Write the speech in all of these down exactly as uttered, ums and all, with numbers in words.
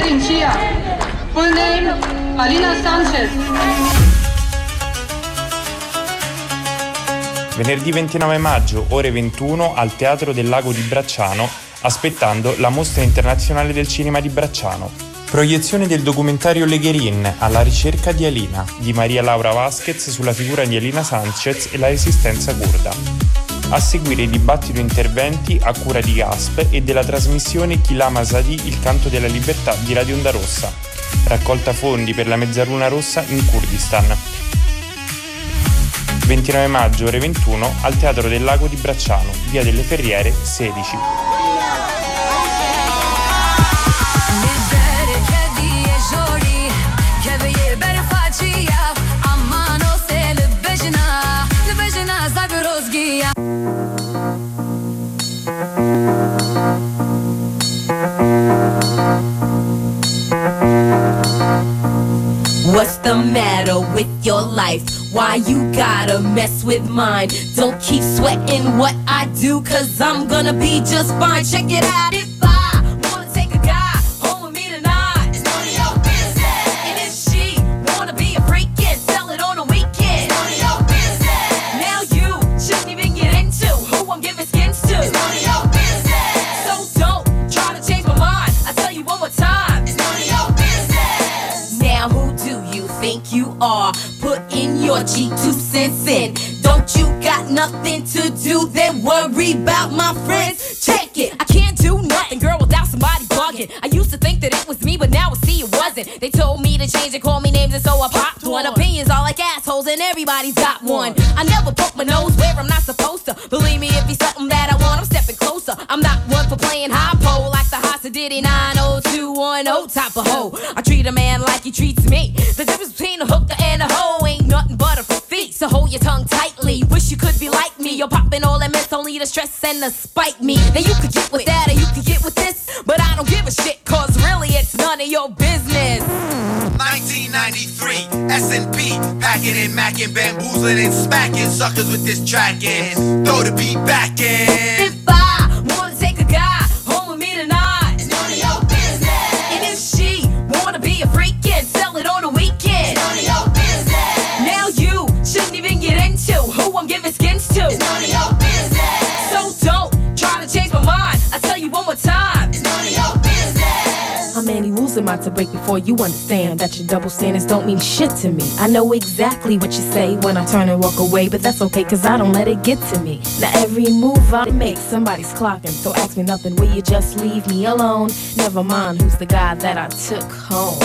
in C I A. Full name, Alina Sanchez. Venerdì ventinove maggio, ore ventuno, al Teatro del Lago di Bracciano, aspettando la Mostra Internazionale del Cinema di Bracciano. Proiezione del documentario Legherin, alla ricerca di Alina, di Maria Laura Vasquez sulla figura di Alina Sanchez e la resistenza curda. A seguire il dibattito interventi a cura di Gasp e della trasmissione Chilama Zadi, il canto della libertà di Radio Onda Rossa. Raccolta fondi per la Mezzaluna Rossa in Kurdistan. ventinove maggio, ore ventuno, al Teatro del Lago di Bracciano, via delle Ferriere sedici. What's the matter with your life? Why you gotta mess with mine? Don't keep sweating what I do, cause I'm gonna be just fine. Check it out. If I wanna take a guy home with me tonight, it's none of your business. And if she wanna be a freak and sell it on a weekend, it's none of your business. Now you shouldn't even get into who I'm giving skins to, it's none of your business. So don't try to change my mind. I tell you one more time, it's none of your business. Now who do you think you are? Put in your G two cents in. Don't you got nothing to do? Then worry about my friends. Check it. I can't do nothing, girl, without somebody bugging. I used to think that it was me, but now I see it wasn't. They told me to change and call me names, and so I popped one. Opinions all like assholes, and everybody's got one. I never poke my nose where I'm not supposed to. Believe me, if it's something that I want, I'm stepping closer. I'm not one for playing high pole like the Hasa Diddy nine oh two one oh type of hoe. I treat a man like he treats me. The difference between a hooker and a hoe ain't nothing but a feat. So hold your tongue tightly. Wish you could be like me. You're popping all that mess, only to stress and to spite me. Now you could get with that or you could get with this, but I don't give a shit, cause really it's none of your business. nineteen ninety-three, S and P, packing and macking, bamboozling and smacking suckers with this track in. Throw the beat back in. If I wanna take a guy home with me tonight, it's none of your business. And if she wanna be a freak and sell it on a weekend, it's none of your business. Now you shouldn't even get into who I'm giving skins to, it's none of your business. So don't try to change my mind. I tell you one more time, it's none of your business. How many rules am I to break before you understand that your double standards don't mean shit to me? I know exactly what you say when I turn and walk away, but that's okay cause I don't let it get to me. Now every move I make, somebody's clocking, so ask me nothing, will you just leave me alone? Never mind who's the guy that I took home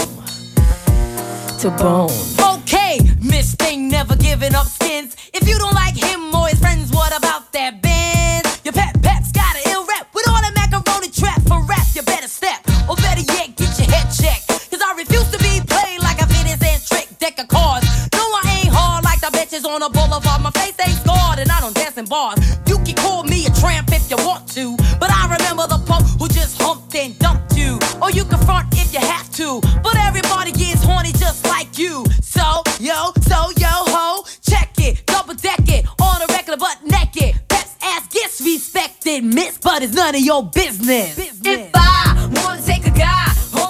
to bone. Okay, Miss Thing never giving up skins. If you don't like him or his friends, what about that band? Your pet pet's got an ill rap with all that macaroni trap for rap. You better step, or better yet, get your head checked. Cause I refuse to be played like a fitness and trick deck of cards. No, I ain't hard like the bitches on a boulevard. My face ain't scarred and I don't dance in bars. You can call me a tramp if you want to, but I remember the punk who just humped and dumped you. Or you can front if you have to, but everybody gets horny just like you. So, yo, so, yo, ho, check it, double deck it, on a regular butt naked. Best ass gets respected, miss, but it's none of your business.